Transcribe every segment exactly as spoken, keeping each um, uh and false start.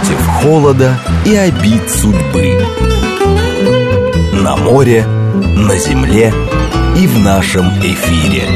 против холода и обид судьбы. На море, на земле и в нашем эфире.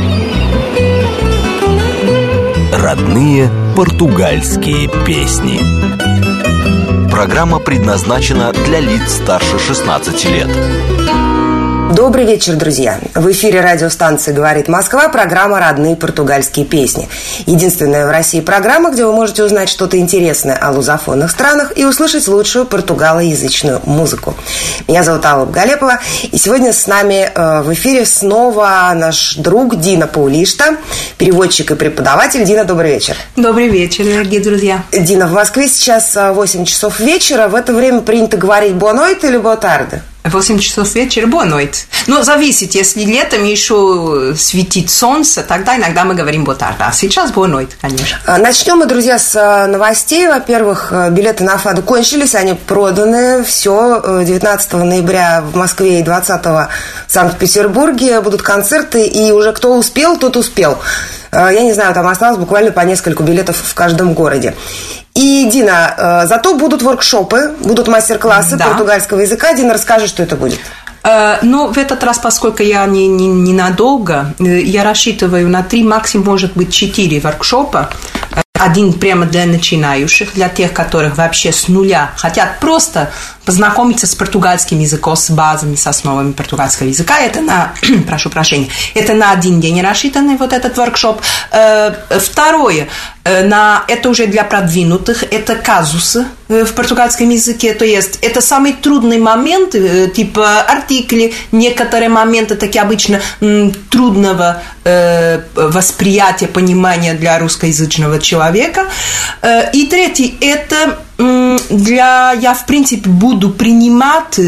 Родные португальские песни. Программа предназначена для лиц старше шестнадцати лет. Добрый вечер, друзья! В эфире радиостанции «Говорит Москва» программа «Родные португальские песни». Единственная в России программа, где вы можете узнать что-то интересное о лузофонных странах и услышать лучшую португалоязычную музыку. Меня зовут Алла Галепова, и сегодня с нами в эфире снова наш друг Дина Паулишта, переводчик и преподаватель. Дина, добрый вечер! Добрый вечер, дорогие друзья! Дина, в Москве сейчас восемь часов вечера. В это время принято говорить «boa noite» или «boa tarde»? восемь часов вечера, boa noite. Но зависит, если летом еще светит солнце, тогда иногда мы говорим boa tarde. А сейчас boa noite, конечно. Начнем мы, друзья, с новостей. Во-первых, билеты на ФАДу кончились, они проданы. Все, девятнадцатого ноября в Москве и двадцатого в Санкт-Петербурге будут концерты, и уже кто успел, тот успел. Я не знаю, там осталось буквально по нескольку билетов в каждом городе. И, Дина, зато будут воркшопы, будут мастер-классы да. португальского языка. Дина, расскажи, что это будет. Ну, в этот раз, поскольку я не, не, ненадолго, я рассчитываю на три, максимум, может быть, четыре воркшопа. Один прямо для начинающих, для тех, которых вообще с нуля хотят просто познакомиться с португальским языком, с базами, с основами португальского языка. Это на, прошу прощения, это на один день рассчитанный вот этот воркшоп. Второе, на, это уже для продвинутых, это казусы в португальском языке, то есть это самый трудный момент, типа артикли, некоторые моменты такие обычно трудного восприятия, понимания для русскоязычного человека. И третий, это для, я в принципе буду принимать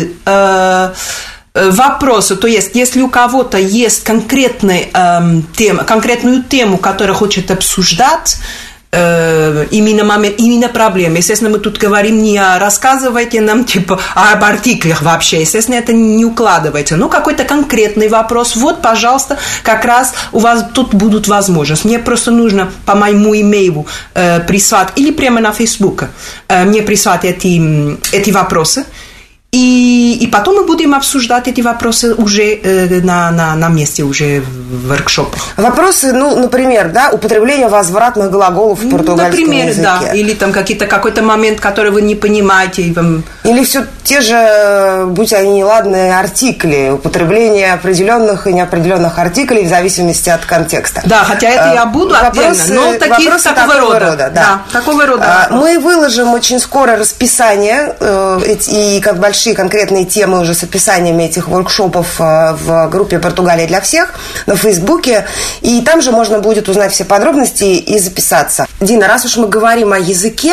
вопросы, то есть, если у кого-то есть конкретная, э, тема, конкретную тему, которую хочет обсуждать, э, именно момент, именно проблемы. Естественно, мы тут говорим не о рассказывайте нам, типа, а об артиклях вообще. Естественно, это не укладывается. Ну, какой-то конкретный вопрос. Вот, пожалуйста, как раз у вас тут будут возможности. Мне просто нужно по моему имейлу э, прислать, или прямо на Facebook, э, мне прислать эти, эти вопросы. И, и потом мы будем обсуждать эти вопросы уже э, на, на, на месте, уже в воркшопах. Вопросы, ну, например, да, употребление возвратных глаголов в португальском например, языке. Например, да, или там какие-то, какой-то момент, который вы не понимаете. И вам... Или все те же, будь они неладные, артикли, употребление определенных и неопределенных артиклей в зависимости от контекста. Да, хотя это я буду вопросы, отдельно, но такие, вопросы такого, такого рода. рода да. Да, такого рода. Мы выложим очень скоро расписание и как большие конкретные темы уже с описаниями этих воркшопов в группе «Португалия для всех» на Фейсбуке. И там же можно будет узнать все подробности и записаться. Дина, раз уж мы говорим о языке,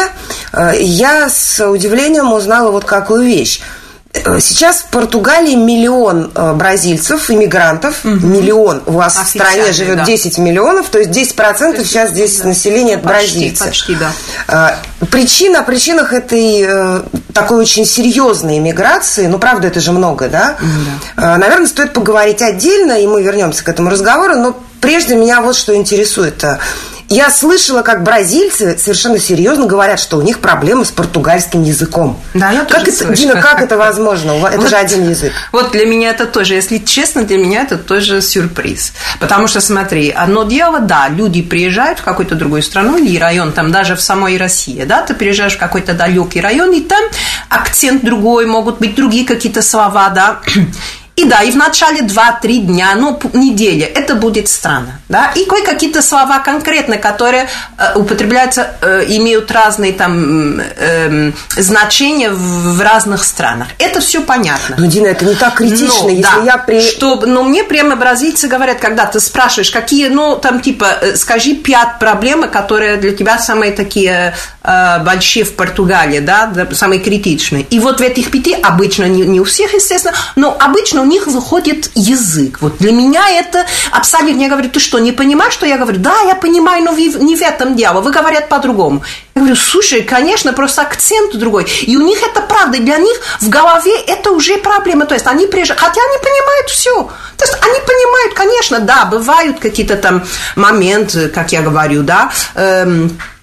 я с удивлением узнала вот какую вещь. Сейчас в Португалии миллион бразильцев, иммигрантов, угу. миллион. У вас в стране живет да. десять миллионов, то есть десять процентов есть, сейчас здесь да. население это бразильцы. Почти, почти, да. Причина, о причинах этой такой очень серьезной иммиграции, ну, правда, это же много, да? да? Наверное, стоит поговорить отдельно, и мы вернемся к этому разговору, но прежде меня вот что интересует. Я слышала, как бразильцы совершенно серьезно говорят, что у них проблемы с португальским языком. Да, я как тоже это, слышу. Дина, как это возможно? Это вот, же один язык. Вот для меня это тоже, если честно, для меня это тоже сюрприз. Потому что, смотри, одно дело, да, люди приезжают в какую-то другую страну или район, там даже в самой России, да, ты приезжаешь в какой-то далекий район, и там акцент другой, могут быть другие какие-то слова, да. И да, и в начале два-три дня, ну, недели, это будет странно, да, и кое-какие-то слова конкретно, которые э, употребляются, э, имеют разные там э, значения в, в разных странах. Это все понятно. Ну, Дина, это не так критично, но, если да, я при... Что, но мне прямо бразильцы говорят, когда ты спрашиваешь, какие, ну, там, типа, скажи пять проблем, которые для тебя самые такие э, большие в Португалии, да, самые критичные. И вот в этих пяти, обычно, не, не у всех, естественно, но обычно у них выходит язык. Вот для меня это абсолютно... Я говорю, ты что, не понимаешь, что я говорю? Да, я понимаю, но не в этом дело. Вы говорят по-другому. Я говорю, слушай, конечно, просто акцент другой. И у них это правда. Для них в голове это уже проблема. То есть они приезжают... Хотя они понимают все. То есть они понимают, конечно, да, бывают какие-то там моменты, как я говорю, да, эм,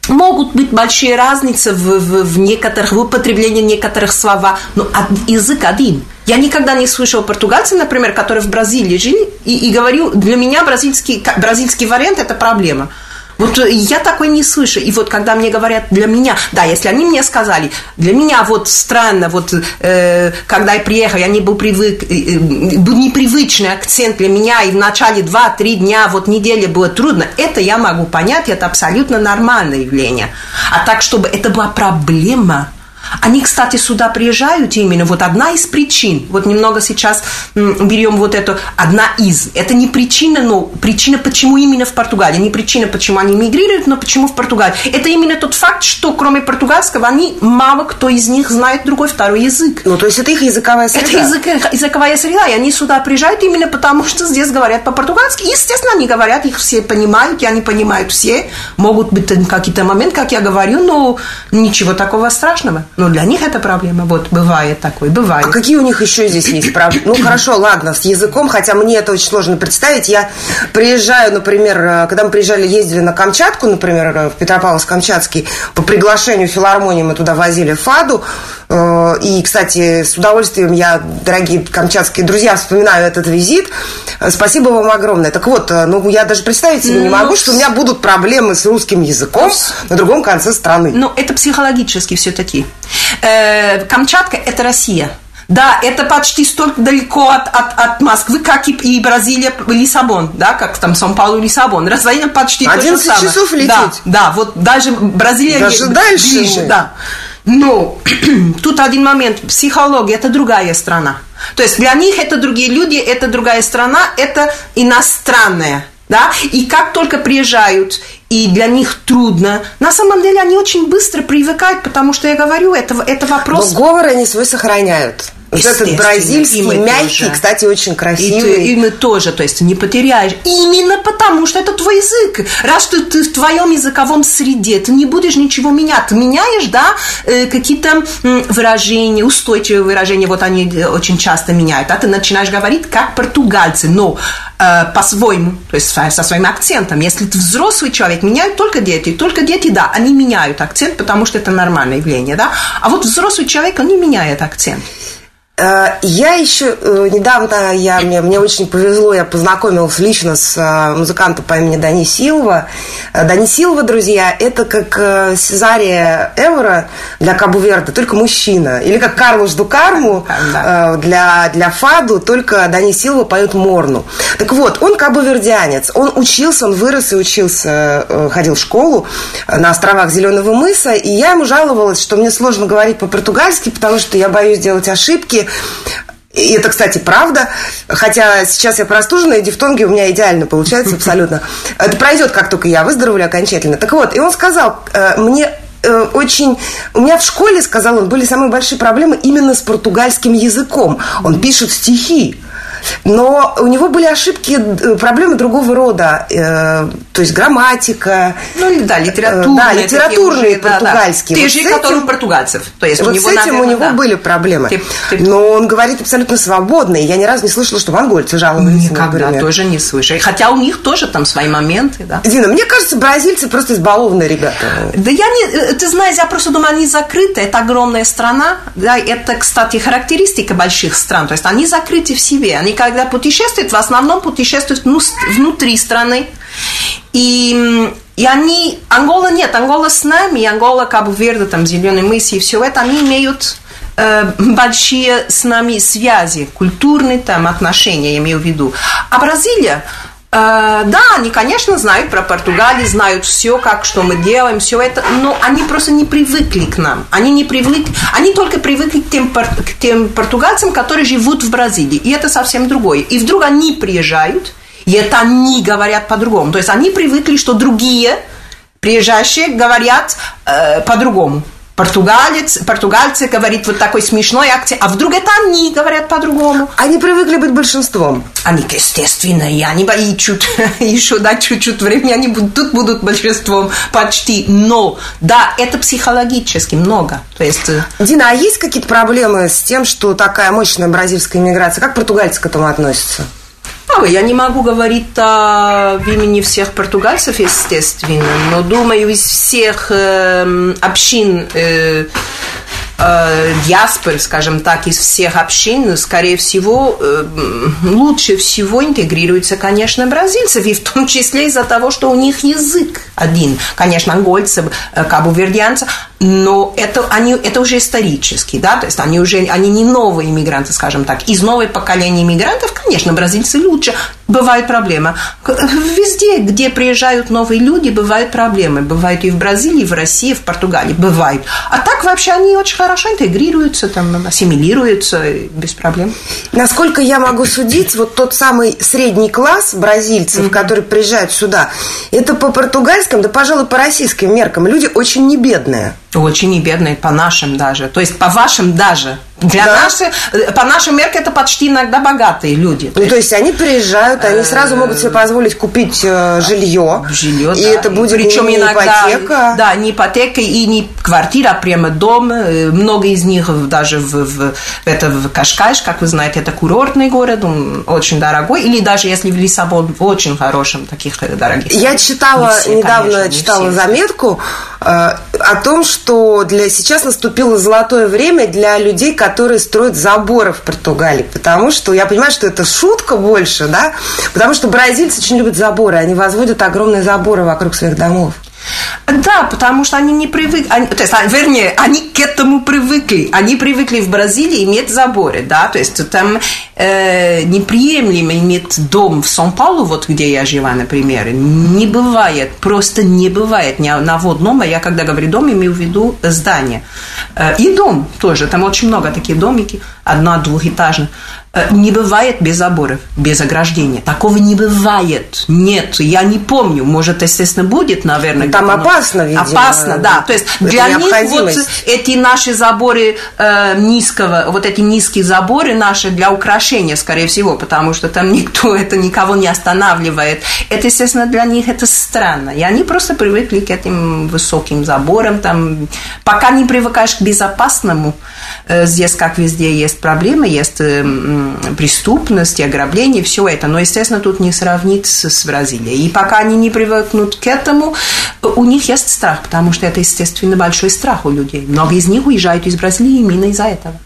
Могут быть большие разницы в, в, в некоторых, в употреблении некоторых слов, но язык один. Я никогда не слышал португальца, например, который в Бразилии жили, и, и говорю, для меня бразильский, бразильский вариант – это проблема. Вот я такой не слышу. И вот когда мне говорят для меня, да, если они мне сказали, для меня вот странно, вот э, когда я приехал, я не был привык, э, был непривычный акцент для меня, и в начале два-три дня, вот недели было трудно, это я могу понять, это абсолютно нормальное явление. А так, чтобы это была проблема. Они, кстати, сюда приезжают именно, вот одна из причин, вот немного сейчас берем вот эту, одна из, это не причина, но причина, почему именно в Португалии, не причина, почему они мигрируют, но почему в Португалии. Это именно тот факт, что кроме португальского, они, мало кто из них знает другой второй язык. Ну, то есть это их языковая среда. Это язык, языковая среда, и они сюда приезжают именно потому, что здесь говорят по-португальски. Естественно, они говорят, их все понимают, и они понимают все. Могут быть какие-то моменты, как я говорю, но ничего такого страшного. Но для них это проблема. Вот, бывает такое, бывает. А какие у них еще здесь есть проблемы? Ну, хорошо, ладно, с языком, хотя мне это очень сложно представить. Я приезжаю, например, когда мы приезжали, ездили на Камчатку, например, в Петропавловск-Камчатский, по приглашению филармонии мы туда возили фаду. И, кстати, с удовольствием я, дорогие камчатские друзья, вспоминаю этот визит. Спасибо вам огромное. Так вот, ну, я даже представить себе не могу, ну, что у меня будут проблемы с русским языком на другом конце страны. Ну, это психологически все-таки. Э, Камчатка – это Россия. Да, это почти столько далеко от, от, от Москвы, как и, и Бразилия, Лиссабон, да, как там Сан-Паулу, Лиссабон. Расстояние почти то же самое. одиннадцать часов лететь. Да, да, вот даже Бразилия даже дальше ближе, мы. Да. Но тут один момент. Психология – это другая страна. То есть для них это другие люди, это другая страна, это иностранная. Да? И как только приезжают, и для них трудно, на самом деле они очень быстро привыкают, потому что я говорю, это, это вопрос... Но говор они свой сохраняют. Вот этот бразильский, мягкий, тоже. Кстати, очень красивый. И, и мы тоже, то есть не потеряешь. Именно потому, что это твой язык. Раз что ты в твоем языковом среде, ты не будешь ничего менять. Ты меняешь, да, какие-то выражения, устойчивые выражения, вот они очень часто меняют. А ты начинаешь говорить как португальцы, но э, по-своему, то есть со своим акцентом. Если ты взрослый человек, меняют только дети. Только дети, да, они меняют акцент, потому что это нормальное явление, да. А вот взрослый человек, он не меняет акцент. Я еще недавно, я, мне, мне очень повезло, я познакомилась лично с музыкантом по имени Дани Силва. Дани Силва, друзья, это как Сезария Эвора для Кабу-Верде, только мужчина. Или как Карлош ду Карму для, для фаду, только Дани Силва поет морну. Так вот, он кабу-вердянец, он учился, он вырос и учился, ходил в школу на островах Зеленого мыса, и я ему жаловалась, что мне сложно говорить по-португальски, потому что я боюсь делать ошибки. И это, кстати, правда. Хотя сейчас я простужена, и дифтонги у меня идеально получаются абсолютно. Это пройдет, как только я выздоровлю окончательно. Так вот, и он сказал, мне очень... У меня в школе, сказал он, были самые большие проблемы именно с португальским языком. Он пишет стихи. Но у него были ошибки, проблемы другого рода, э, то есть грамматика. Ну, да, литературные. Да, литературные уже, португальские. Да, да. Вот те же, которые у португальцев. То есть вот у него, с этим наверное, у него да. были проблемы. Ты, ты... Но он говорит абсолютно свободно. И я ни разу не слышала, что монгольцы жаловались. Никогда тоже не слышала. Хотя у них тоже там свои моменты, да. Дина, мне кажется, бразильцы просто избалованные ребята. Да я не... Ты знаешь, я просто думаю, они закрыты. Это огромная страна. Да, это, кстати, характеристика больших стран. То есть они закрыты в себе. Они когда путешествуют, в основном путешествуют внутри страны. И, и они... Ангола нет, Ангола с нами, Ангола, Кабу-Верде, там, Зеленый мыс и все это, они имеют э, большие с нами связи, культурные там отношения, я имею в виду. А Бразилия... Да, они, конечно, знают про Португалию, знают все, как, что мы делаем, все это, но они просто не привыкли к нам. Они не привыкли, они только привыкли к тем, к тем португальцам, которые живут в Бразилии. И это совсем другое. И вдруг они приезжают, и это они говорят по-другому. То есть они привыкли, что другие приезжающие говорят э, по-другому. Португалец, португальцы говорит вот такой смешной акцент, а вдруг это они говорят по-другому. Они привыкли быть большинством. Они, естественно, и они и чуть, еще дать чуть-чуть времени, они будут, тут будут большинством почти. Но, да, это психологически много. То есть... Дина, а есть какие-то проблемы с тем, что такая мощная бразильская иммиграция? Как португальцы к этому относятся? Ой, я не могу говорить о имени всех португальцев, естественно, но, думаю, из всех э, общин, э, э, диаспор, скажем так, из всех общин, скорее всего, э, лучше всего интегрируются, конечно, бразильцы, и в том числе из-за того, что у них язык один. Конечно, ангольцы, кабувердианцы, но это, они, это уже исторически, да, то есть они уже они не новые иммигранты, скажем так. Из нового поколения иммигрантов, конечно, бразильцы лучше. Бывает проблема. Везде, где приезжают новые люди, бывают проблемы. Бывают и в Бразилии, и в России, и в Португалии. Бывает. А так вообще они очень хорошо интегрируются, там, ассимилируются без проблем. Насколько я могу судить, вот тот самый средний класс бразильцев, mm-hmm. которые приезжают сюда, это по португальским, да, пожалуй, по российским меркам люди очень не бедные. Очень не бедные, по нашим даже. То есть по вашим даже. Для да. наших, по нашим меркам это почти иногда богатые люди. Ну, то есть они приезжают, они сразу могут себе позволить купить жилье. Жилье, и да. это будет Причем не иногда, ипотека. Да, не ипотека и не квартира, а прямо дом. Много из них даже в, в, это в Кашкайш, как вы знаете, это курортный город, он очень дорогой. Или даже если в Лиссабон, в очень хорошем, таких дорогих. Я читала, все, недавно конечно, читала все. заметку э, о том, что для, сейчас наступило золотое время для людей, которые строят заборы в Португалии, потому что я понимаю, что это шутка больше, да, потому что бразильцы очень любят заборы, они возводят огромные заборы вокруг своих домов. Да, потому что они не привыкли, они, то есть, вернее, они к этому привыкли. Они привыкли в Бразилии иметь заборы, да, то есть там э, неприемлемо иметь дом в Сан-Паулу, вот где я жила, например, не бывает, просто не бывает ни одного дома. Я когда говорю дом, имею в виду здание. Э, и дом тоже, там очень много таких домики, одно-двухэтажных. Не бывает без заборов, без ограждения. Такого не бывает. Нет, я не помню. Может, естественно, будет, наверное. Там опасно, видимо. Опасно, да. То есть для них вот эти наши заборы э, низкого, вот эти низкие заборы наши для украшения, скорее всего, потому что там никто это никого не останавливает. Это, естественно, для них это странно. И они просто привыкли к этим высоким заборам. Там, пока не привыкаешь к безопасному, э, здесь, как везде, есть проблемы, есть... Э, преступность, ограбление, все это. Но, естественно, тут не сравнится с Бразилией. И пока они не привыкнут к этому, у них есть страх, потому что это, естественно, большой страх у людей. Много из них уезжают из Бразилии именно из-за этого.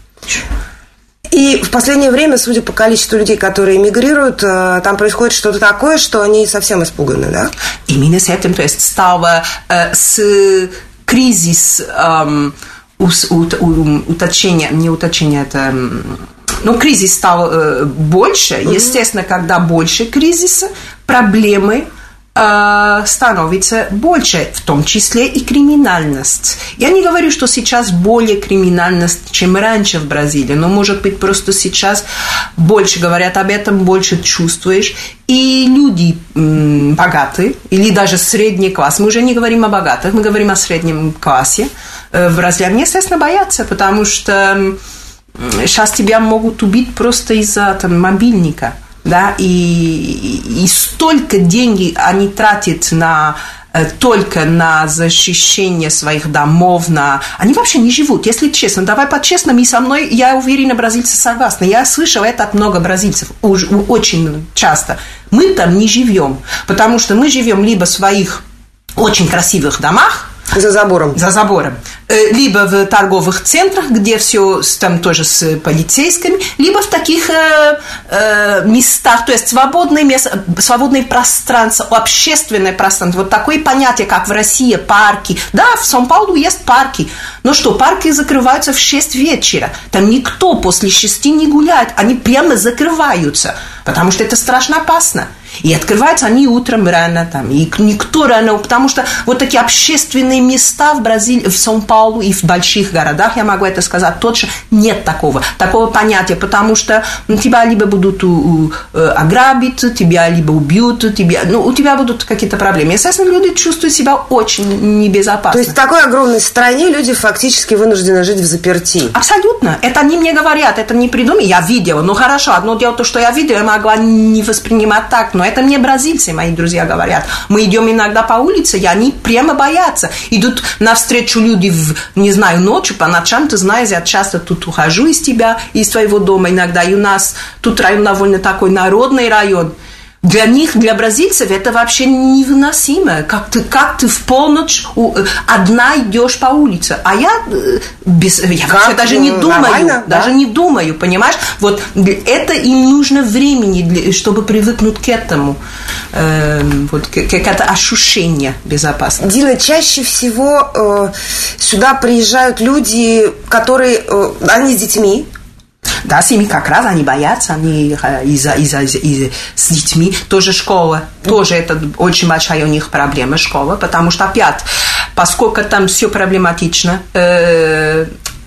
И в последнее время, судя по количеству людей, которые эмигрируют, там происходит что-то такое, что они совсем испуганы, да? Именно с этим, то есть стало э, с кризис э, уточнения, не уточнения, это... Ну, кризис стал э, больше. Mm-hmm. Естественно, когда больше кризиса, проблемы э, становятся больше, в том числе и криминальность. Я не говорю, что сейчас более криминальность, чем раньше в Бразилии, но, может быть, просто сейчас больше говорят об этом, больше чувствуешь. И люди м, богатые, или даже средний класс, мы уже не говорим о богатых, мы говорим о среднем классе э, в Бразилии. Они, естественно, боятся, потому что... Сейчас тебя могут убить просто из-за там, мобильника, да, и, и, и столько денег они тратят на, только на защищение своих домов, на... Они вообще не живут, если честно. Давай по-честному, и со мной, я уверена, бразильцы согласны. Я слышала это от много бразильцев, очень часто. Мы там не живем, потому что мы живем либо в своих очень красивых домах, За забором. За забором. Либо в торговых центрах, где все там тоже с полицейскими, либо в таких э, э, местах, то есть свободные места, свободное пространство, общественное пространство. Вот такое понятие, как в России парки. Да, в Сан-Паулу есть парки. Но что, парки закрываются в шесть вечера. Там никто после шести не гуляет. Они прямо закрываются, потому что это страшно опасно. И открываются они утром рано, там, и никто рано, потому что вот такие общественные места в Бразилии, в Сан-Паулу и в больших городах, я могу это сказать, точно нет такого, такого понятия, потому что тебя либо будут у, у, ограбить, тебя либо убьют, тебя, ну, у тебя будут какие-то проблемы. Естественно, люди чувствуют себя очень небезопасно. То есть в такой огромной стране люди фактически вынуждены жить в заперти. Абсолютно. Это они мне говорят, это не придумали, я видела, ну хорошо, одно дело то, что я видела, я могла не воспринимать так, но это мне бразильцы, мои друзья, говорят. Мы идем иногда по улице, и они прямо боятся. Идут навстречу люди, в, не знаю, ночью, по ночам, ты знаешь, я часто тут ухожу из тебя, из твоего дома иногда, и у нас тут район довольно такой народный район. Для них, для бразильцев, это вообще невыносимо. Как ты, как ты в полночь одна идешь по улице. А я, без, я вообще даже не думаю, нормально, даже да? не думаю, понимаешь? Вот это им нужно времени, для, чтобы привыкнуть к этому. Э, вот, к, к это ощущение безопасности. Дина, чаще всего э, сюда приезжают люди, которые, э, они с детьми. Да, с ними как раз они боятся, они из-за, из-за, из-за, с детьми. Тоже школа, тоже это очень большая у них проблема, школа, потому что опять, поскольку там все проблематично, э,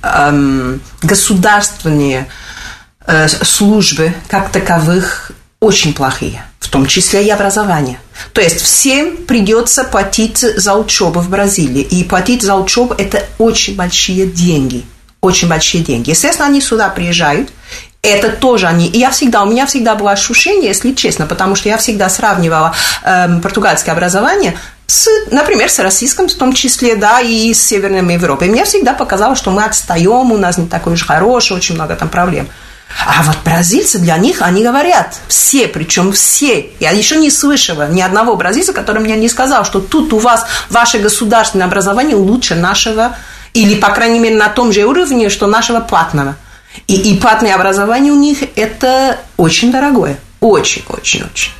э, государственные э, службы как таковых очень плохие, в том числе и образование. То есть всем придется платить за учебу в Бразилии, и платить за учебу – это очень большие деньги. Очень большие деньги. Естественно, они сюда приезжают. Это тоже они. И я всегда, у меня всегда было ощущение, если честно, потому что я всегда сравнивала э, португальское образование с, например, с российским в том числе, да, и с Северной Европой. И мне всегда показалось, что мы отстаем, у нас не такой уж хороший, очень много там проблем. А вот бразильцы, для них, они говорят, все, причем все. Я еще не слышала ни одного бразильца, который мне не сказал, что тут у вас ваше государственное образование лучше нашего. Или, по крайней мере, на том же уровне, что нашего платного. И, и платное образование у них – это очень дорогое. Очень-очень-очень.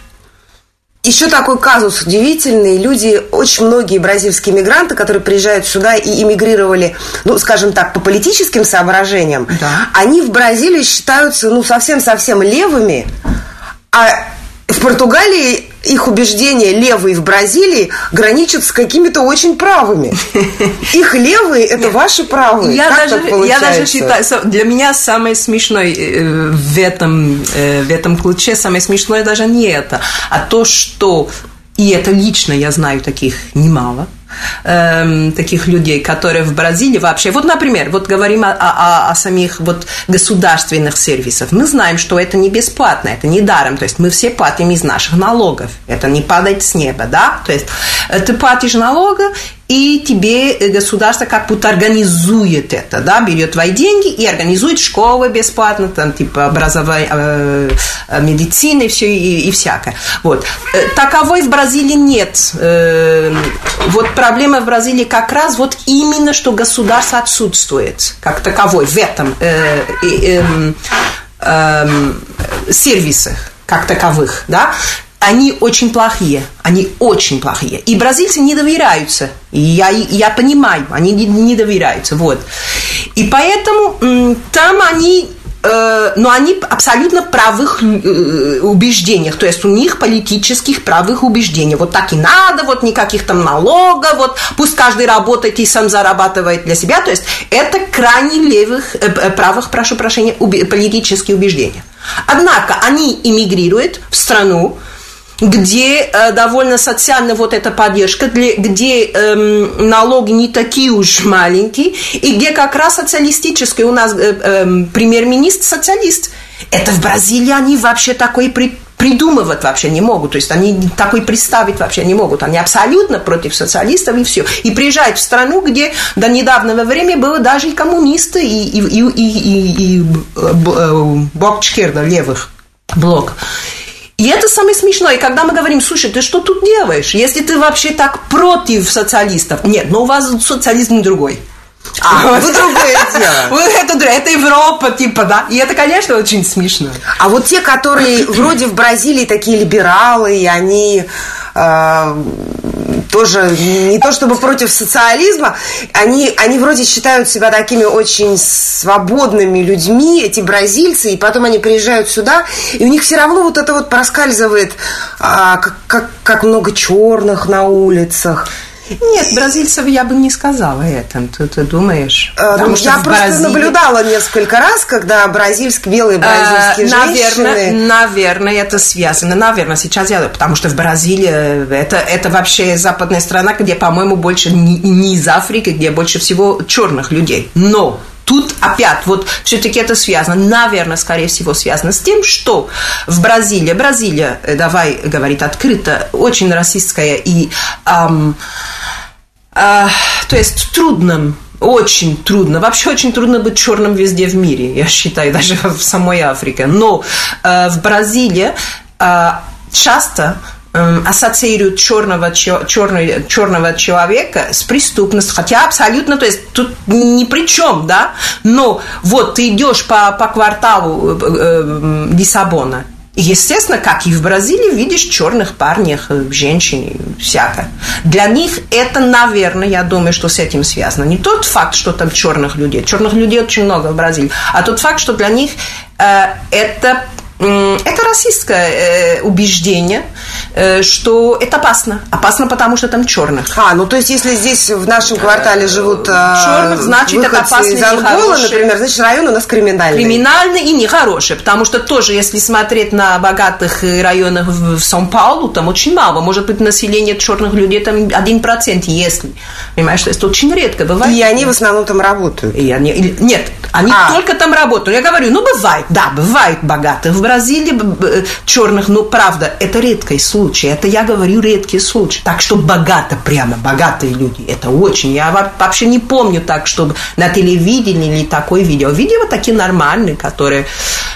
Еще такой казус удивительный. Люди, очень многие бразильские мигранты, которые приезжают сюда и эмигрировали, ну, скажем так, по политическим соображениям, да. Они в Бразилии считаются, ну, совсем-совсем левыми, а в Португалии их убеждения левые в Бразилии граничат с какими-то очень правыми. Их левые – это ваши правые. Я, как даже, так получается? Я даже считаю, для меня самое смешное в этом, в этом ключе, самое смешное даже не это, а то, что, и это лично я знаю таких немало, эм, таких людей, которые в Бразилии вообще... Вот, например, вот говорим о, о, о самих вот государственных сервисах. Мы знаем, что это не бесплатно, это не даром. То есть мы все платим из наших налогов. Это не падает с неба, да? То есть ты платишь налоги, и тебе государство как будто организует это, да, берет твои деньги и организует школы бесплатно, там, типа образование, э, медицины и все, и, и всякое. Вот. Таковой в Бразилии нет. Э, вот проблема в Бразилии как раз вот именно, что государство отсутствует как таковой в этом э, э, э, э, сервисах как таковых, да. Они очень плохие, они очень плохие. И бразильцы не доверяются. И я, я понимаю, они не, не доверяются. Вот. И поэтому м, там они, э, но они абсолютно правых э, убеждениях. То есть у них политических правых убеждений. Вот так и надо, вот никаких там налогов, вот пусть каждый работает и сам зарабатывает для себя. То есть это крайне левых, э, правых, прошу прощения, уб- политические убеждения. Однако они эмигрируют в страну, где э, довольно социальная вот эта поддержка, где, где э, налоги не такие уж маленькие, и где как раз социалистический у нас э, э, премьер-министр социалист. Это в Бразилии они вообще такой при, придумывать вообще не могут, то есть они такой представить вообще не могут, они абсолютно против социалистов и все. И приезжают в страну, где до недавнего времени было даже и коммунисты, и, и, и, и, и, и блок Чкерда, левых блок. И это самое смешное. И когда мы говорим, слушай, ты что тут делаешь? Если ты вообще так против социалистов. Нет, но у вас социализм другой. А, вот другое дело. Вот это, это Европа, типа, да. И это, конечно, очень смешно. А вот те, которые вроде в Бразилии такие либералы, и они... Э, тоже не то чтобы против социализма, они, они вроде считают себя такими очень свободными людьми, эти бразильцы, и потом они приезжают сюда, и у них все равно вот это вот проскальзывает, а, как, как, как много черных на улицах. Нет, бразильцев я бы не сказала это. Ты, ты думаешь? Ну, я просто Бразилии... наблюдала несколько раз, когда бразильские, белые бразильские а, наверное, женщины... Наверное, это связано. Наверное, сейчас я... Потому что в Бразилии это, это вообще западная страна, где, по-моему, больше не, не из Африки, где больше всего черных людей. Но тут опять, вот все-таки это связано, наверное, скорее всего, связано с тем, что в Бразилии, Бразилия, давай говорить открыто, очень расистская и, эм, э, то есть, трудным, очень трудно, вообще очень трудно быть черным везде в мире, я считаю, даже в самой Африке, но э, в Бразилии э, часто ассоциируют черного, черного, черного человека с преступностью, хотя абсолютно, то есть тут ни при чем, да, но вот ты идешь по, по кварталу э, Лиссабона, и, естественно, как и в Бразилии, видишь черных парней, женщин, всякое. Для них это, наверное, я думаю, что с этим связано. Не тот факт, что там черных людей, черных людей очень много в Бразилии, а тот факт, что для них э, это Это расистское э, убеждение, э, что это опасно. Опасно, потому что там черных. А, ну то есть, если здесь в нашем квартале живут черных, э, значит, это опасно из Анголы, например, значит, район у нас криминальный. Криминальный и нехороший, потому что тоже, если смотреть на богатых районах в, в Сан-Паулу, там очень мало. Может быть, население черных людей там один процент, если. Понимаешь, это очень редко бывает. И они в основном там работают. И они, нет, они а. только там работают. Я говорю, ну, бывает, да, бывает богатых. В Бразилии черных, но правда, это редкий случай. Это я говорю редкий случай. Так что богато, прямо богатые люди. Это очень. Я вообще не помню так, чтобы на телевидении или такое видео. Видео такие нормальные, которые...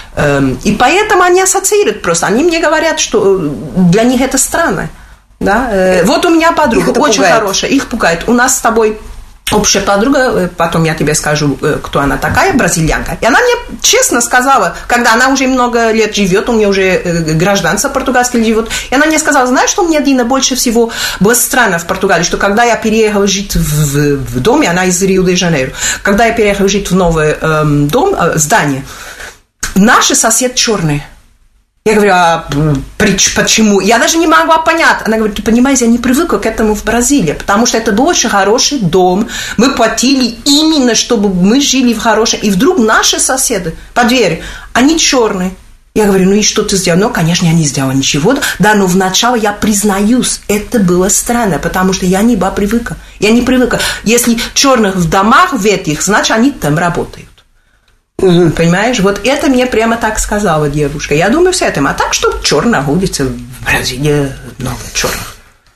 Эм, и поэтому они ассоциируют просто. Они мне говорят, что для них это странно. Да? Э, вот у меня подруга, очень пугает. Хорошая. Их пугает. У нас с тобой... общая подруга, потом я тебе скажу, кто она такая, бразильянка. И она мне честно сказала, когда она уже много лет живет, у меня уже гражданство португальское живет, и она мне сказала, знаешь, что мне, Дина, больше всего было странно в Португалии, что когда я переехала жить в, в доме, она из Рио-де-Жанейро, когда я переехала жить в новый эм, дом, э, здание, наши соседи черные. Я говорю, а почему? Я даже не могла понять. Она говорит, ты понимаешь, я не привыкла к этому в Бразилии, потому что это был очень хороший дом. Мы платили именно, чтобы мы жили в хорошем. И вдруг наши соседи по двери, они черные. Я говорю, ну и что ты сделал? Ну, конечно, я не сделала ничего. Да, но вначале я признаюсь, это было странно, потому что я не была привыкла. Я не привыкла. Если черных в домах в этих, значит, они там работают. Угу. Понимаешь, вот это мне прямо так сказала девушка. Я думаю, с этим. А так, что черная улица в Бразилии много черных.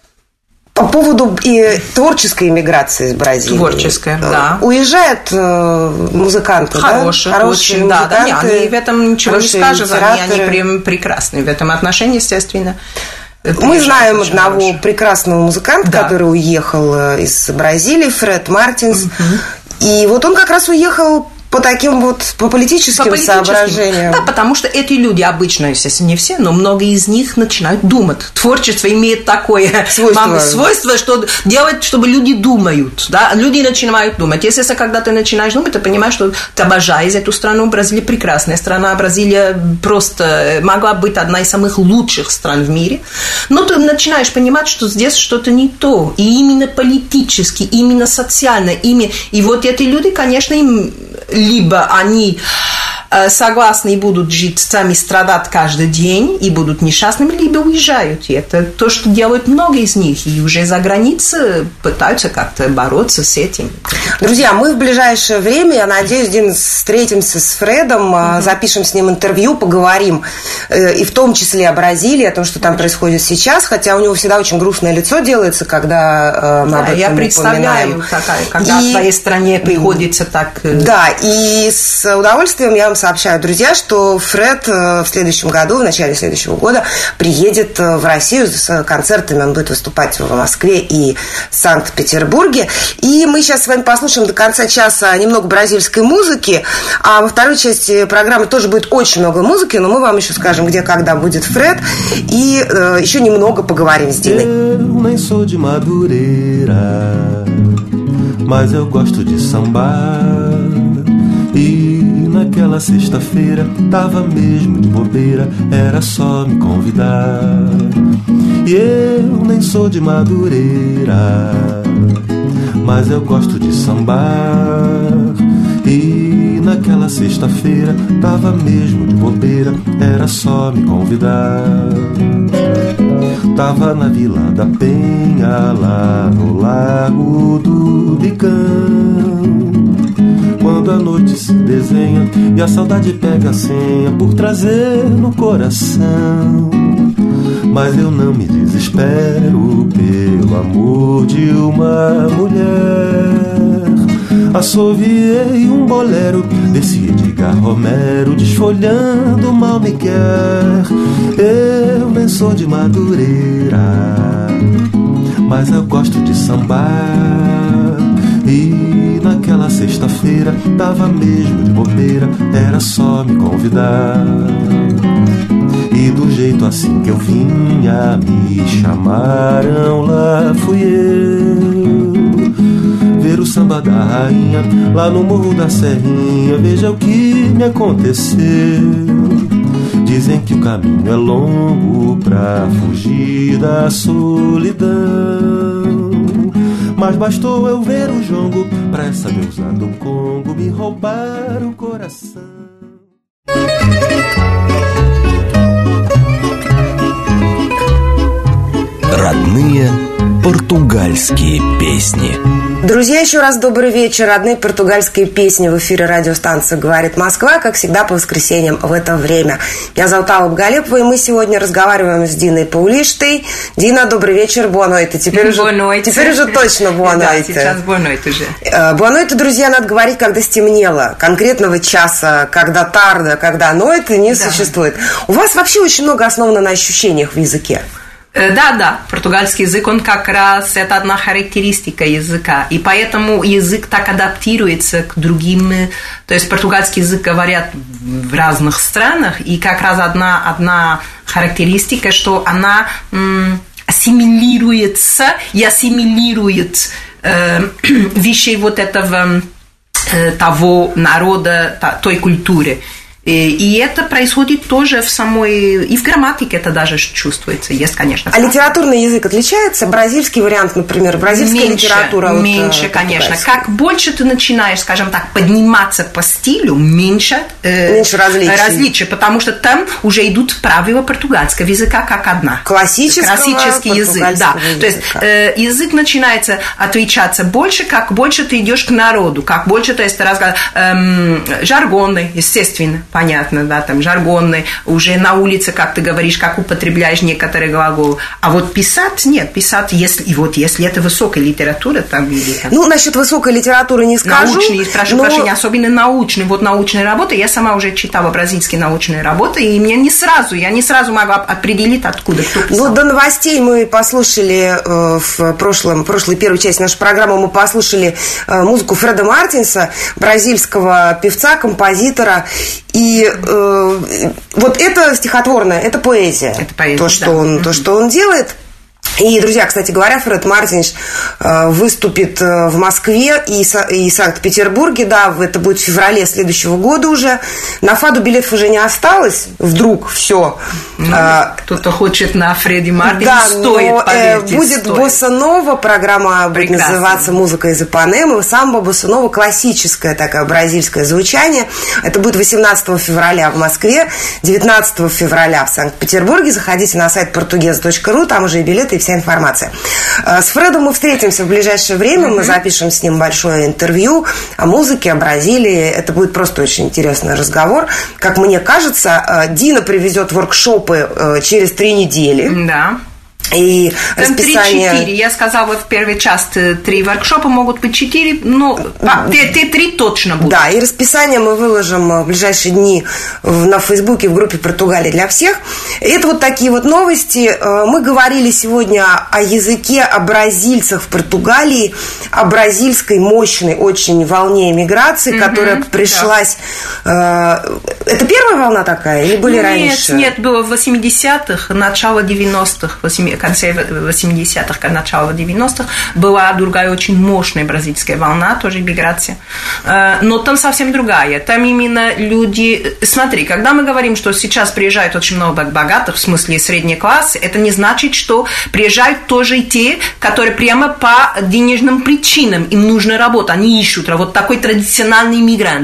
По поводу и творческой иммиграции из Бразилии. Творческая, да. Уезжают э, музыканты, хорошие, да? Хорошие, очень, да, да. Не, они в этом ничего не скажут. Они, они прям прекрасные в этом отношении, естественно. Мы знаем одного хороший. прекрасного музыканта, да. который уехал из Бразилии, Фред Мартинс. Угу. И вот он как раз уехал по таким вот, по политическим, по политическим соображениям. Да, потому что эти люди обычно, естественно, не все, но многие из них начинают думать. Творчество имеет такое свойство, свойство что делать, чтобы люди думают. Да? Люди начинают думать. Естественно, когда ты начинаешь думать, ты понимаешь, что ты обожаешь эту страну. Бразилия прекрасная страна. Бразилия просто могла быть одна из самых лучших стран в мире. Но ты начинаешь понимать, что здесь что-то не то. И именно политически, именно социально. Именно... И вот эти люди, конечно, им... либо они согласны и будут жить сами, страдать каждый день и будут несчастными, либо уезжают. И это то, что делают много из них. И уже за границей пытаются как-то бороться с этим. Друзья, мы в ближайшее время, я надеюсь, Дин, встретимся с Фредом, mm-hmm. запишем с ним интервью, поговорим и в том числе о Бразилии, о том, что там происходит сейчас, хотя у него всегда очень грустное лицо делается, когда мы да, об этом я представляю, такая, когда и... в своей стране приходится так... Да, и с удовольствием я вам сообщаю, друзья, что Фред в следующем году, в начале следующего года приедет в Россию с концертами. Он будет выступать в Москве и Санкт-Петербурге. И мы сейчас с вами послушаем до конца часа немного бразильской музыки. А во второй части программы тоже будет очень много музыки, но мы вам еще скажем, где, когда будет Фред. И э, еще немного поговорим с Диной. Eu nem sou de Madureira, mas eu gosto de sambar. E naquela sexta-feira tava mesmo de bobeira, era só me convidar. E eu nem sou de Madureira, mas eu gosto de sambar. E naquela sexta-feira tava mesmo de bobeira, era só me convidar. Tava na Vila da Penha, lá no Largo do Bicão, quando a noite se desenha e a saudade pega a senha por trazer no coração. Mas eu não me desespero pelo amor de uma mulher. Assoviei um bolero desse Edgar Romero, desfolhando mal me quer. Eu nem sou de Madureira, mas eu gosto de sambar. E naquela sexta-feira tava mesmo de bobeira, era só me convidar. E do jeito assim que eu vinha, me chamaram, lá fui eu ver o samba da rainha, lá no Morro da Serrinha. Veja o que me aconteceu. Dizem que o caminho é longo pra fugir da solidão, mas bastou eu ver o jongo pra essa deusa do Congo me roubar o coração. Родные португальские песни. Друзья, еще раз добрый вечер. Родные португальские песни в эфире радиостанции «Говорит Москва», как всегда по воскресеньям в это время. Меня зовут Алла Бгалепова, и мы сегодня разговариваем с Диной Паулиштой. Дина, добрый вечер, буанойте. Теперь уже, теперь уже точно буанойте. Да, сейчас буанойте уже. Буанойте, друзья, надо говорить, когда стемнело. Конкретного часа, когда тарда, когда нойте не да. существует. У вас вообще очень много основано на ощущениях в языке. Да, да, португальский язык, он как раз, это одна характеристика языка, и поэтому язык так адаптируется к другим, то есть португальский язык говорят в разных странах, и как раз одна, одна характеристика, что она м, ассимилируется и ассимилирует э, вещей вот этого, э, того народа, той культуры. И это происходит тоже в самой... И в грамматике это даже чувствуется. Есть, конечно. А литературный язык отличается? Бразильский вариант, например, бразильская меньше, литература? Меньше, вот, конечно. Как больше ты начинаешь, скажем так, подниматься по стилю, меньше, э, меньше различий. различий. Потому что там уже идут правила португальского языка как одна. Классического Классический язык, да. Языка. То есть э, язык начинается отличаться больше, как больше ты идешь к народу, как больше, то есть ты разговариваешь, эм, жаргонный, естественно. Понятно, да, там жаргонный, уже на улице, как ты говоришь, как употребляешь некоторые глаголы. А вот писать, нет, писать, если, и вот если это высокая литература, там велика. Ну, насчет высокой литературы не скажу. Научные, прошу но... прощения, особенно научные. Вот научные работы, я сама уже читала бразильские научные работы, и мне не сразу, я не сразу могла определить, откуда, кто писал. Ну, до новостей мы послушали э, в прошлом, прошлой первой части нашей программы, мы послушали э, музыку Фреда Мартинса, бразильского певца, композитора. И э, вот это стихотворное, это поэзия. Это поэзия, то, что да. он, mm-hmm. то, что он делает. И, друзья, кстати говоря, Фред Мартинс э, выступит в Москве и, и Санкт-Петербурге, да, это будет в феврале следующего года уже. На Фаду билетов уже не осталось, вдруг все. Ну, а, кто-то хочет на Фредди Мартинс, да, стоит, но, поверьте, будет стоит. Босса-нова, программа будет Прекрасно. Называться «Музыка из Ипанемы», самбо босса-нова, классическое такое бразильское звучание. Это будет восемнадцатого февраля в Москве, девятнадцатого февраля в Санкт-Петербурге. Заходите на сайт португез точка ру, там уже и билеты, и вся информация. С Фредом мы встретимся в ближайшее время, mm-hmm. мы запишем с ним большое интервью о музыке, о Бразилии. Это будет просто очень интересный разговор. Как мне кажется, Дина привезет воркшопы через три недели. Да. И там расписание... три-четыре. Я сказала в первой части три воркшопа, могут быть четыре, но те три точно будут. Да, и расписание мы выложим в ближайшие дни на Фейсбуке в группе «Португалия для всех». Это вот такие вот новости. Мы говорили сегодня о языке, о бразильцах в Португалии, о бразильской мощной очень волне эмиграции, mm-hmm, которая пришлась... Да. Это первая волна такая или были нет, раньше? Нет, было в восьмидесятых, начало девяностых, в конце восьмидесятых, начало девяностых была другая очень мощная бразильская волна, тоже миграция. Но там совсем другая. Там именно люди... Смотри, когда мы говорим, что сейчас приезжают очень много богатых, в смысле средний класс, это не значит, что приезжают тоже и те, которые прямо по денежным причинам, им нужна работа, они ищут работу. Такой традиционный иммигрант.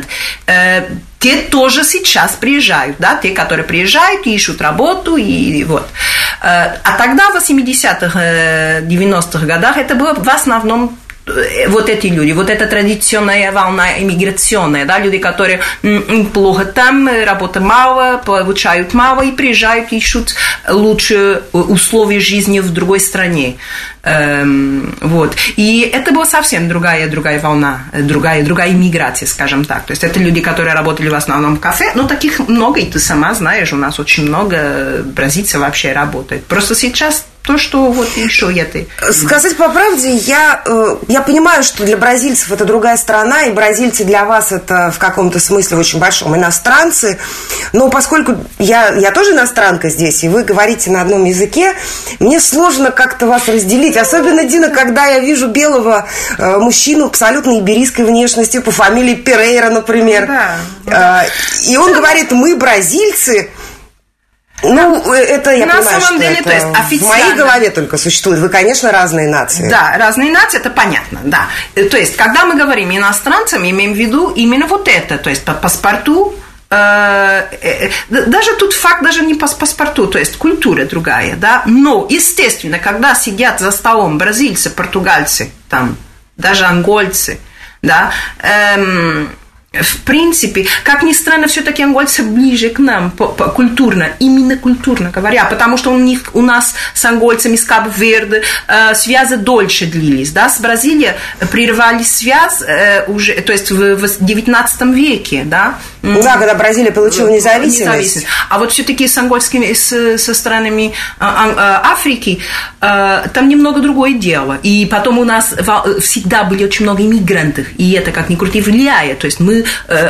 Те тоже сейчас приезжают, да, те, которые приезжают, ищут работу, и вот. А тогда в восьмидесятых, девяностых годах это было в основном вот эти люди, вот эта традиционная волна иммиграционная, да, люди, которые м, плохо там, работы мало, получают мало и приезжают, ищут лучшие условия жизни в другой стране. Эм, вот. И это была совсем другая, другая волна, другая, другая иммиграция, скажем так. То есть это люди, которые работали в основном в кафе, но таких много, и ты сама знаешь, у нас очень много бразильцев вообще работает. Просто сейчас то, что вот еще это. Сказать по правде, я, я понимаю, что для бразильцев это другая страна, и бразильцы для вас это в каком-то смысле очень большом иностранцы. Но поскольку я, я тоже иностранка здесь, и вы говорите на одном языке, мне сложно как-то вас разделить. Особенно, Дина, когда я вижу белого э, мужчину абсолютно иберийской внешности, по фамилии Перейра, например. Да. Э, и он говорит, мы бразильцы. Ну, это я на понимаю, самом что деле, это то есть официально... в моей голове только существует. Вы, конечно, разные нации. Да, разные нации, это понятно, да. То есть, когда мы говорим иностранцам, имеем в виду именно вот это, то есть по паспорту, э, э, даже тут факт даже не по паспорту, то есть культура другая, да. Но, естественно, когда сидят за столом бразильцы, португальцы, там, даже ангольцы, да, эм, в принципе, как ни странно, все-таки ангольцы ближе к нам по, по, культурно, именно культурно говоря, потому что у них, у нас с ангольцами, с Кабо-Верде э, связи дольше длились, да, с Бразилией прервали связь э, уже, то есть в, в девятнадцатом веке, да. Да, когда Бразилия получила независимость. независимость. А вот все-таки с ангольскими, с, со странами э, э, Африки э, там немного другое дело, и потом у нас всегда были очень много иммигрантов, и это, как ни крути, влияет, то есть мы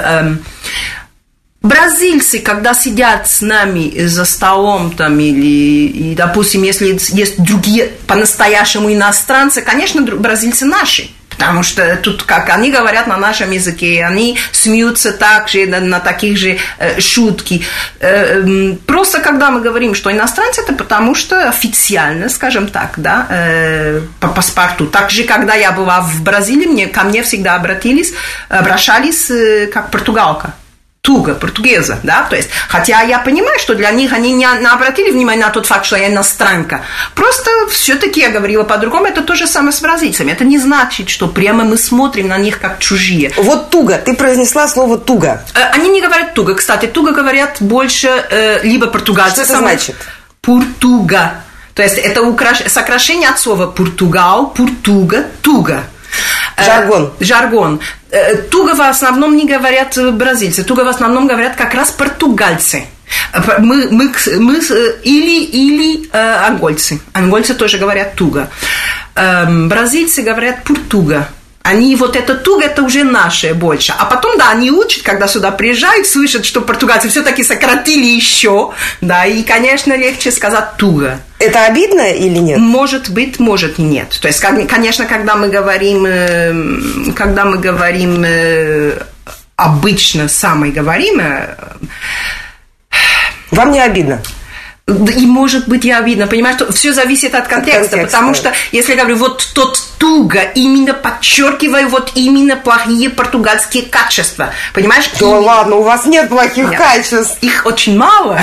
бразильцы, когда сидят с нами за столом, там, или, и, допустим, если есть другие по-настоящему иностранцы, конечно, бразильцы наши. Потому что тут, как они говорят на нашем языке, они смеются так же, на, на таких же э, шутки. Э, э, просто когда мы говорим, что иностранцы, это потому что официально, скажем так, да, э, по паспорту. Так же, когда я была в Бразилии, мне, ко мне всегда обратились, обращались э, как португалка. Туга, португеза, да, то есть, хотя я понимаю, что для них они не обратили внимание на тот факт, что я иностранка, просто все-таки я говорила по-другому, это то же самое с бразильцами, это не значит, что прямо мы смотрим на них как чужие. Вот туга, ты произнесла слово туга. Они не говорят туга, кстати, туга говорят больше либо португальцы. Что это значит? Пуртуга, то есть это украш... сокращение от слова португал, пуртуга, туга. Жаргон. Э, жаргон. Э, туго в основном не говорят бразильцы, туго в основном говорят как раз португальцы. Мы, мы, мы, или или э, ангольцы. Ангольцы тоже говорят туго. Э, бразильцы говорят пуртуга. Они вот это туго, это уже наше больше. А потом, да, они учат, когда сюда приезжают, слышат, что португальцы все-таки сократили еще. Да, и, конечно, легче сказать туго. Это обидно или нет? Может быть, может и нет. То есть, конечно, когда мы говорим, когда мы говорим обычно самое говоримое... Вам не обидно? И, может быть, я обидно, понимаешь, что все зависит от контекста, от контекста, потому что, если я говорю, вот тот туго, именно подчеркиваю вот именно плохие португальские качества, понимаешь? Да именно... ладно, у вас нет плохих нет. качеств. Их очень мало.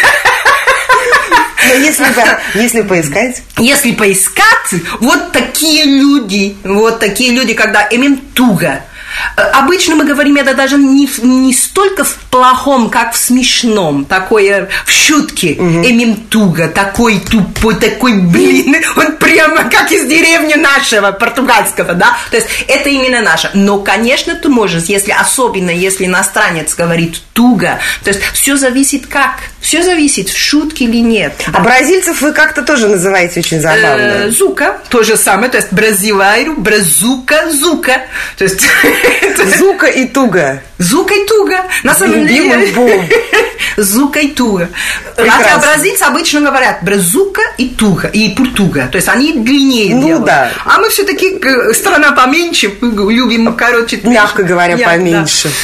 Но если, да, если поискать? Если поискать, вот такие люди, вот такие люди, когда именно туго. Обычно мы говорим это даже не, не столько в плохом, как в смешном. Такое в шутке. Угу. Эмин туго, такой тупой, такой, блин, он прямо как из деревни нашего, португальского, да? То есть это именно наше. Но, конечно, ты можешь, если, особенно если иностранец говорит туго, то есть все зависит как? Все зависит, в шутке или нет. А бразильцев вы как-то тоже называете очень забавно. Зука, то же самое, то есть бразилайру, бразука, зука. То есть... Зука и туга. Зука и туга. На самом деле. Зука и туга. Хотя бразильцы обычно говорят бразука и туга, и пуртуга. То есть они длиннее ну, делают. Да. А мы все-таки страна поменьше, любим, короче. Мягко говоря, поменьше. Да.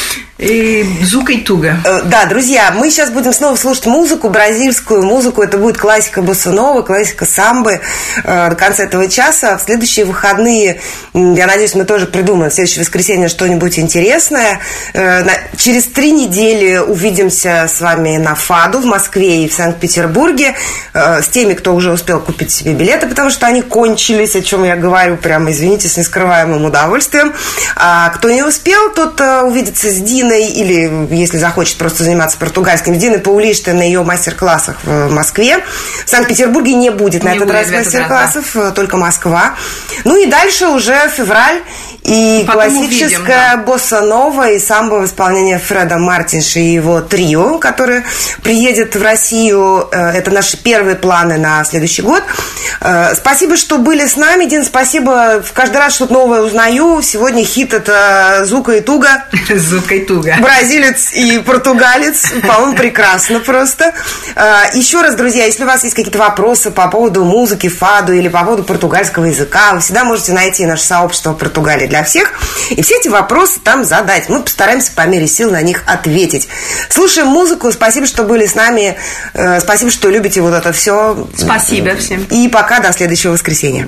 И Зука и Туга. Да, друзья, мы сейчас будем снова слушать музыку, бразильскую музыку. Это будет классика босса-нова, классика самбы до конца этого часа. В следующие выходные, я надеюсь, мы тоже придумаем в следующее воскресенье что-нибудь интересное. Через три недели увидимся с вами на ФАДу в Москве и в Санкт-Петербурге с теми, кто уже успел купить себе билеты, потому что они кончились, о чем я говорю прямо, извините, с нескрываемым удовольствием. А кто не успел, тот увидится с Диной или, если захочет просто заниматься португальским, с Диной Паулиштой на ее мастер-классах в Москве. В Санкт-Петербурге не будет на не этот будет раз мастер-классов, да. Только Москва. Ну и дальше уже февраль и потом классическая увидим, да. босса-нова и самбо в исполнении Фреда Мартинша и его трио, который приедет в Россию. Это наши первые планы на следующий год. Спасибо, что были с нами, Дин, спасибо. Каждый раз что-то новое узнаю. Сегодня хит — это Зука и Туга. Зука и Туга. Бразилец и португалец. По-моему, прекрасно просто. Еще раз, друзья, если у вас есть какие-то вопросы по поводу музыки, фаду или по поводу португальского языка, вы всегда можете найти наше сообщество Португалии для всех и все эти вопросы там задать. Мы постараемся по мере сил на них ответить. Слушаем музыку. Спасибо, что были с нами. Спасибо, что любите вот это все. Спасибо всем. И пока, до следующего воскресенья.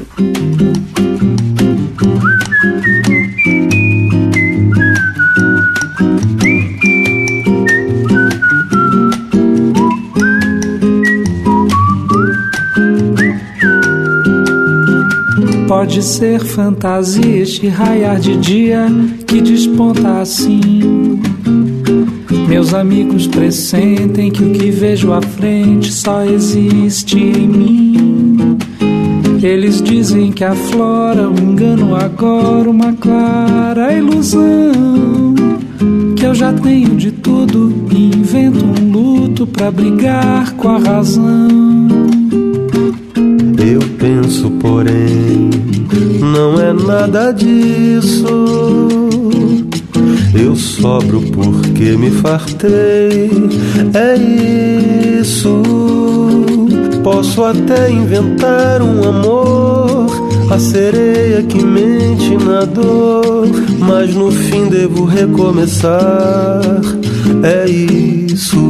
Pode ser fantasia este raiar de dia que desponta assim. Meus amigos pressentem que o que vejo à frente só existe em mim. Eles dizem que aflora um engano agora, uma clara ilusão. Que eu já tenho de tudo e invento um luto pra brigar com a razão. Eu penso, porém, não é nada disso. Eu sobro porque me fartei, é isso. Posso até inventar um amor, a sereia que mente na dor, mas no fim devo recomeçar, é isso.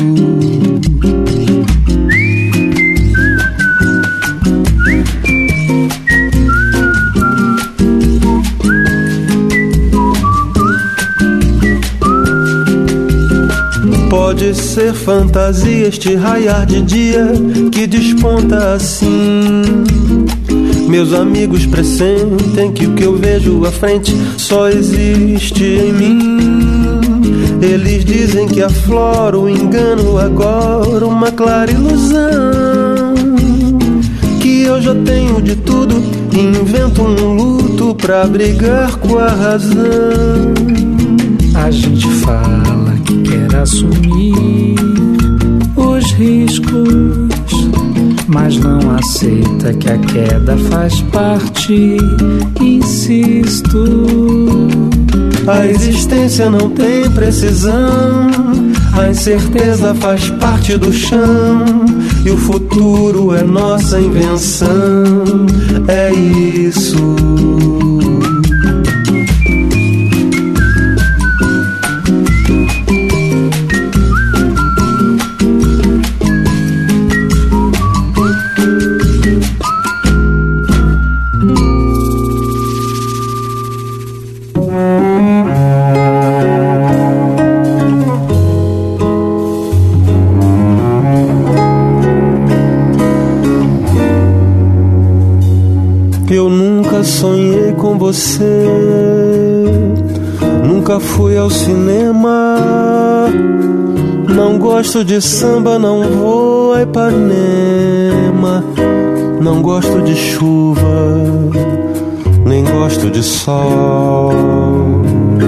Pode ser fantasia este raiar de dia que desponta assim. Meus amigos pressentem que o que eu vejo à frente só existe em mim. Eles dizem que aflora o engano agora, uma clara ilusão. Que eu já tenho de tudo e invento um luto pra brigar com a razão. A gente fala que quer assumir os riscos, mas não aceita que a queda faz parte, insisto. A existência não tem precisão, a incerteza faz parte do chão, e o futuro é nossa invenção, é isso. Eu nunca sonhei com você, nunca fui ao cinema. Não gosto de samba, não vou a Ipanema. Não gosto de chuva, nem gosto de sol.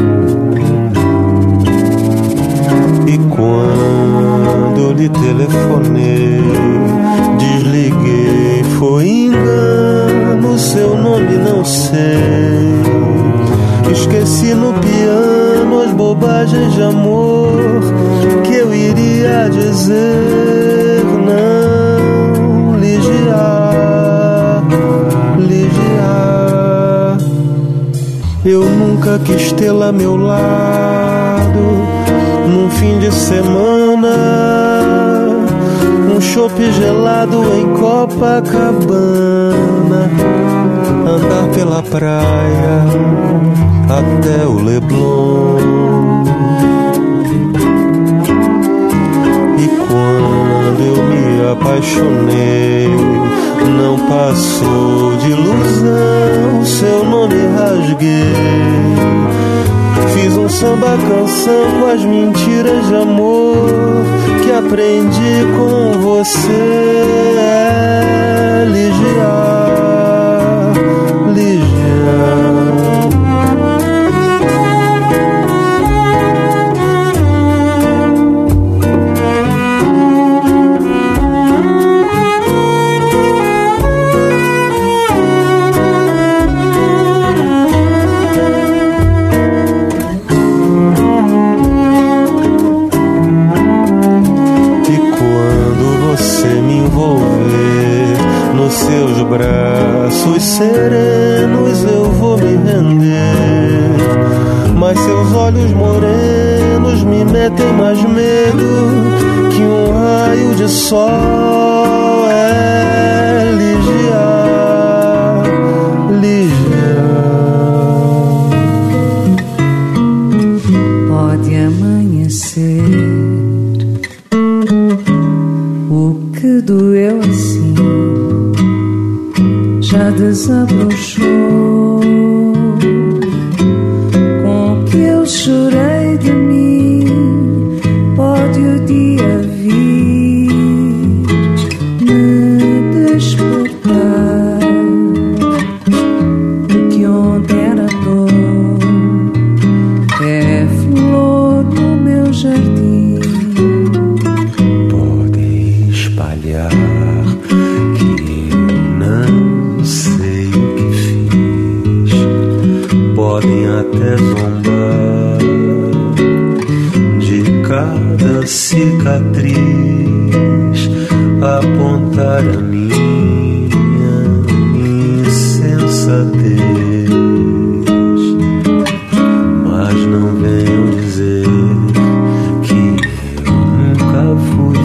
E quando eu lhe telefonei, desliguei, foi engano, seu nome não sei. Esqueci no piano as bobagens de amor que eu iria dizer. Não, Ligia, Ligia, eu nunca quis tê-la a meu lado. fim de semana, um chopp gelado em Copacabana, andar pela praia até o Leblon. E quando eu me apaixonei, não passou de ilusão, seu nome rasguei. Fiz um samba canção com as mentiras de amor que aprendi com você, Lígia, Lígia. Seus braços serenos eu vou me render, mas seus olhos morenos me metem mais medo que um raio de sol. É Lígia, Lígia. Pode amanhecer, o que doeu assim já desabrochou, com o que eu chorei de mim. Pode o dia vir me despertar do que ontem era dor, é flor no meu jardim. Pode espalhar até zombar de cada cicatriz, apontar a minha insensatez. Mas não venham dizer que eu nunca fui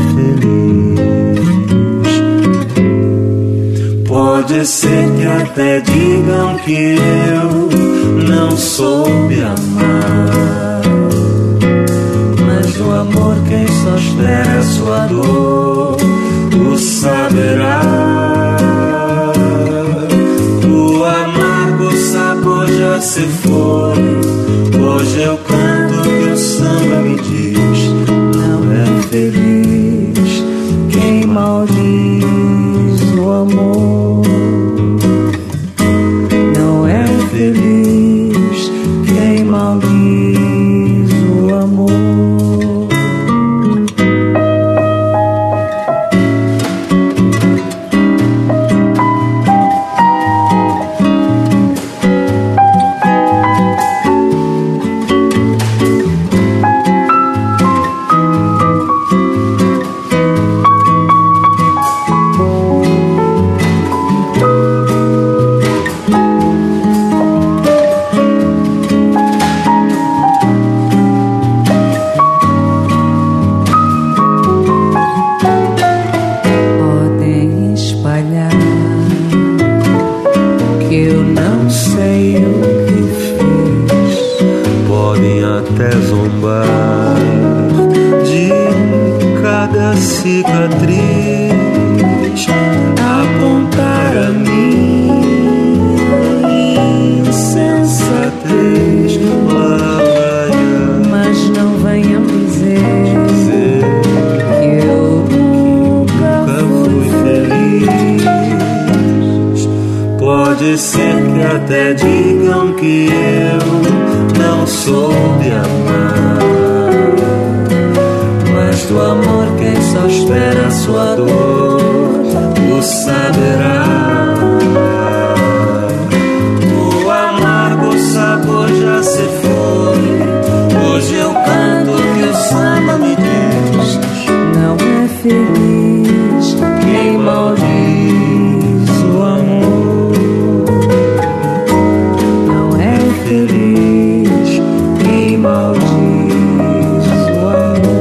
feliz. Pode ser que até digam que eu não soube amar, mas o amor quem só espera a sua dor o saberá. O amargo sabor já se foi, hoje eu canto que o samba me diz: não é feliz quem maldiz o amor. Não é feliz quem maldiz o amor. Cicatriz, apontar a minha insensatez. Lá vai eu, mas não venham dizer, dizer que eu nunca, nunca fui feliz. Pode ser que até digam que eu não soube amar, mas do amor quem só espera a sua dor o saberá. O amargo sabor já se foi, hoje eu canto que o samba me diz: não é feliz quem maldiz o amor. Não é feliz quem maldiz o amor.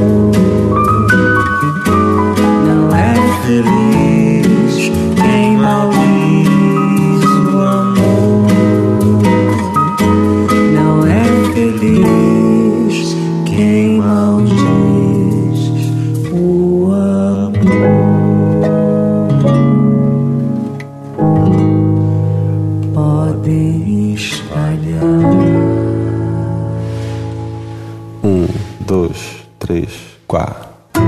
dois, três, quatro.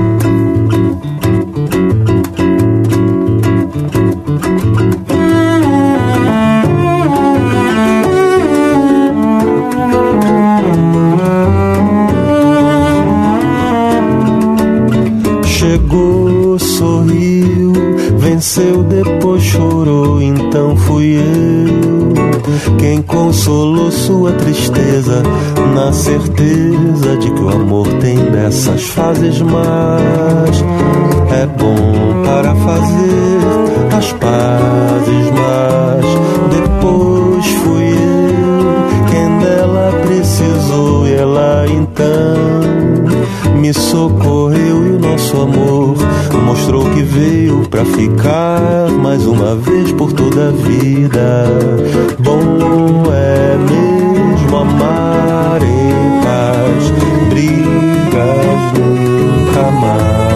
Chegou, sorriu, venceu, depois chorou, então fui eu quem consolou sua tristeza, na certeza de que o amor tem dessas fases, mas é bom para fazer as pazes. Mas depois fui eu quem dela precisou, e ela então me socorreu, e o nosso amor mostrou que veio pra ficar mais uma vez por toda a vida. Bom é mesmo amar em paz, brigas nunca mais.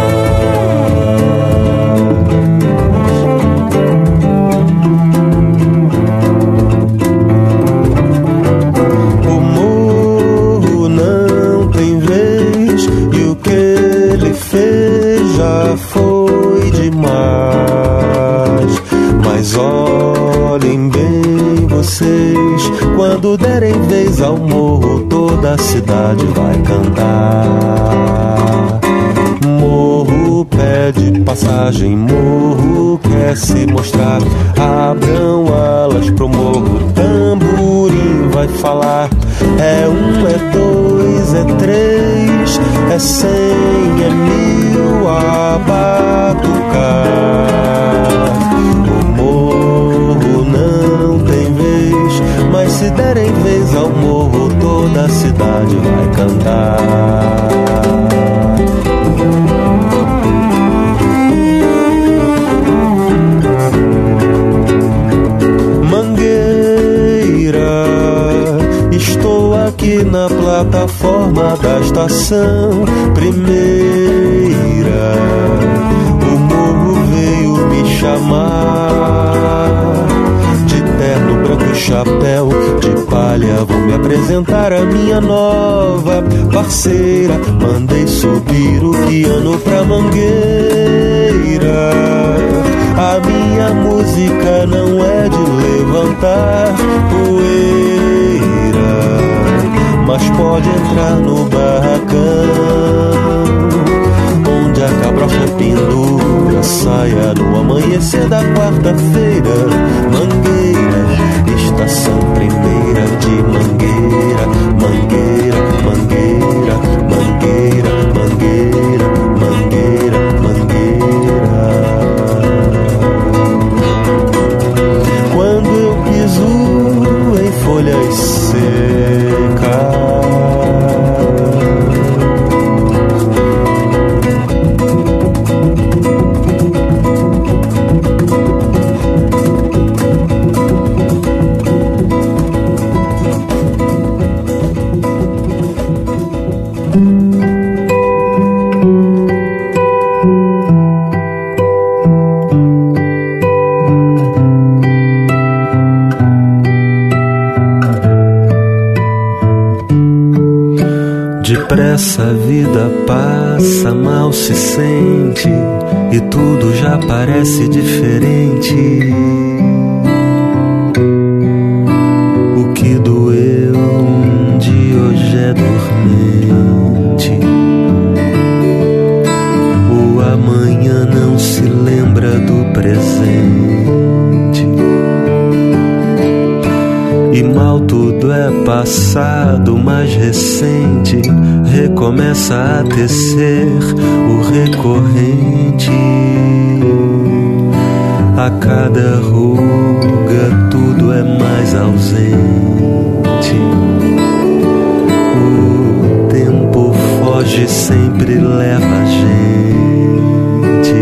O morro não tem vez, e o que ele fez já foi demais. Mas olhem bem vocês, quando derem vez ao morro, toda a cidade vai cantar. Morro pede passagem, morro quer se mostrar. Abram alas pro morro, tamborim vai falar. É um, é dois, é três, é cem, é mil a batucar. O morro não tem vez, mas se derem vez ao morro, toda a cidade vai cantar. Estou aqui na plataforma da estação primeira. O morro veio me chamar. De terno branco e chapéu de palha, vou me apresentar a minha nova parceira. Mandei subir o piano pra mangueira. A minha música não é de levantar poeira, mas pode entrar no barracão, onde a cabrocha pendura a saia no amanhecer da quarta-feira. Mangueira, estação primeira de Mangueira. Mangueira, Mangueira, Mangueira, Mangueira, Mangueira, Mangueira. Quando eu piso em folhas secas, depressa a vida passa, mal se sente e tudo já parece diferente. O que doeu um dia hoje é dormente. O amanhã não se lembra do presente. E mal tudo é passado, mais recente recomeça a tecer o recorrente. A cada ruga tudo é mais ausente. O tempo foge, sempre leva a gente.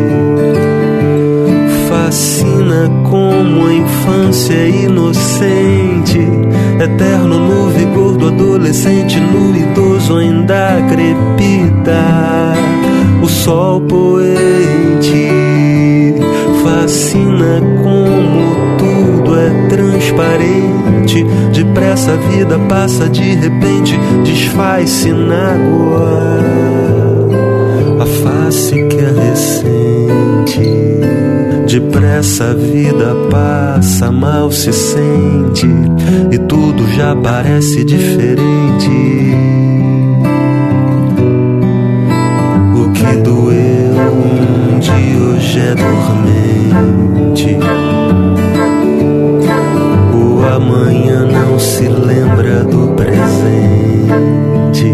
Fascina como a infância inocente, eterno no vigor do adolescente, no idoso ainda crepita o sol poente. Fascina como tudo é transparente, depressa a vida passa de repente, desfaz desfaz-se na água, a face que é recente. Depressa a vida passa, mal se sente e tudo já parece diferente. O que doeu um dia hoje é dormente. O amanhã não se lembra do presente.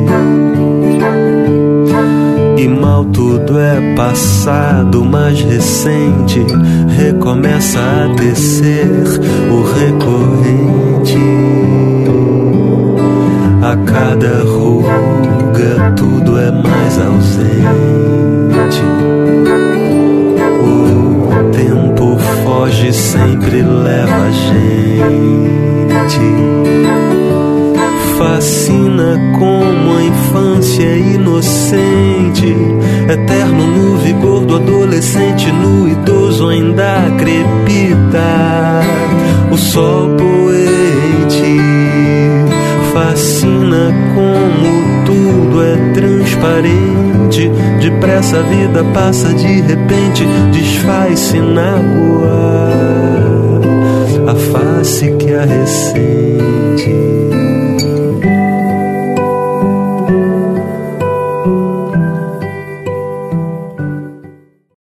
E mal tudo é passado, mais recente recomeça a tecer o recorrente. A cada ruga tudo é mais ausente. O tempo foge, sempre leva a gente. Fascina como a infância inocente, eterno no vigor do adolescente, no idoso ainda crepita o sol poente. Fascina como tudo é transparente, depressa a vida passa, de repente desfaz-se na água, a face que é recente.